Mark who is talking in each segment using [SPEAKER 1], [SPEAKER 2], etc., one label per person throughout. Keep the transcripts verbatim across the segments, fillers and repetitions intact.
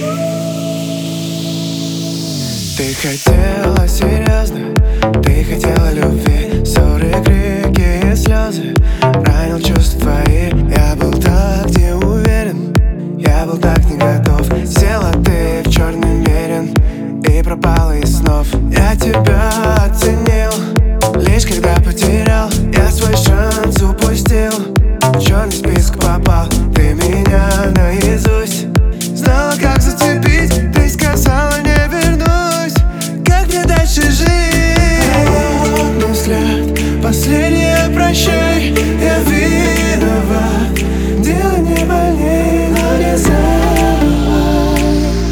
[SPEAKER 1] Ты хотела серьезно, ты хотела любви. Ссоры, крики и слезы, ранил чувства твои. Я был так не уверен, я был так не готов. Села ты в черный мерин и пропала из снов. Я тебя оценил, лишь когда потерял. Я свой шанс упустил, в черный список попал. Ты меня наизусть знала, как зацепить. Ты сказала, не вернусь, как мне дальше жить? Холодный взгляд, последнее прощай. Я виноват, дело не больней, но не забывай,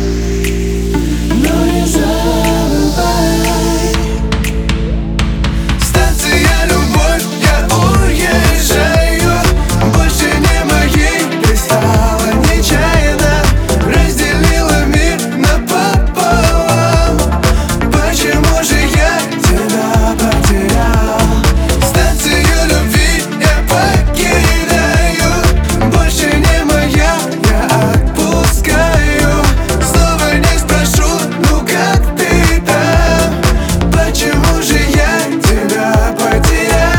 [SPEAKER 1] но не забывай. Станция любовь, я уезжаю, больше не моей. Ты стала нечаянно, разделила мир напополам. Почему же я тебя потерял? Станцию любви я покидаю, больше не моя, я отпускаю. Снова не спрошу, ну как ты там? Почему же я тебя потерял?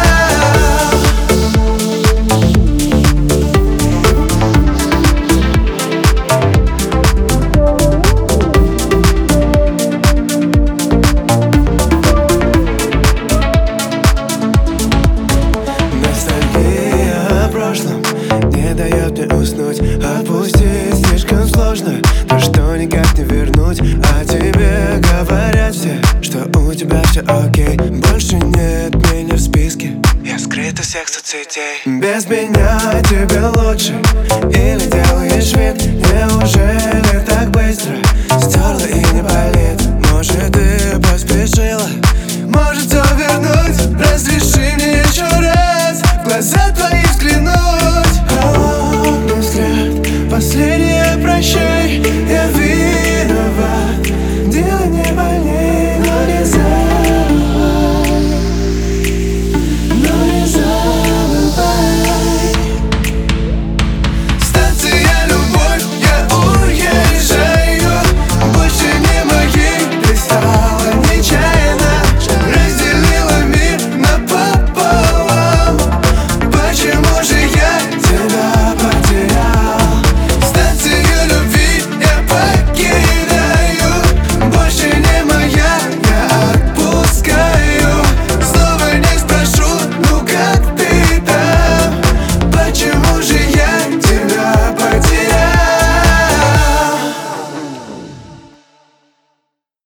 [SPEAKER 1] Ностальгия о прошлом не дает мне уснуть. Отпустить слишком сложно то, что никак не вернуть. А тебе говорят все, что у тебя все окей. Больше нет меня в списке, я скрыт из всех соцсетей. Без меня тебе лучше или делаешь вид? Неужели так быстро стерла и не болит? Может, ты поспешила, может, все вернуть? Разреши мне еще раз в глаза твои взглянуть. Холодный взгляд, последнее прощай. Я